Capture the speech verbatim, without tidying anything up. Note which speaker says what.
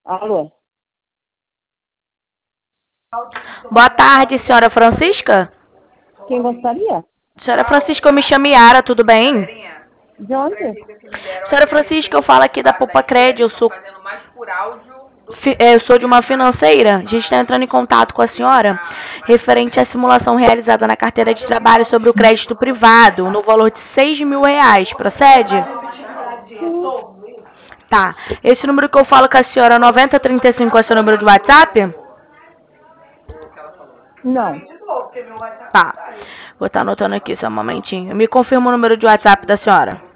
Speaker 1: Alô?
Speaker 2: Boa tarde, senhora Francisca.
Speaker 1: Quem gostaria?
Speaker 2: Senhora Francisca, eu me chamo Yara, tudo bem?
Speaker 1: De onde?
Speaker 2: Senhora Francisca, eu falo aqui da Poupa Cred, eu sou, fi- eh, eu sou de uma financeira. A gente está entrando em contato com a senhora referente à simulação realizada na carteira de trabalho sobre o crédito privado, no valor de seis mil reais. Procede? Tá. Esse número que eu falo com a senhora, noventa trinta e cinco, é seu número de WhatsApp?
Speaker 1: Não.
Speaker 2: Tá. Vou estar anotando aqui só um momentinho. Me confirma o número de WhatsApp da senhora.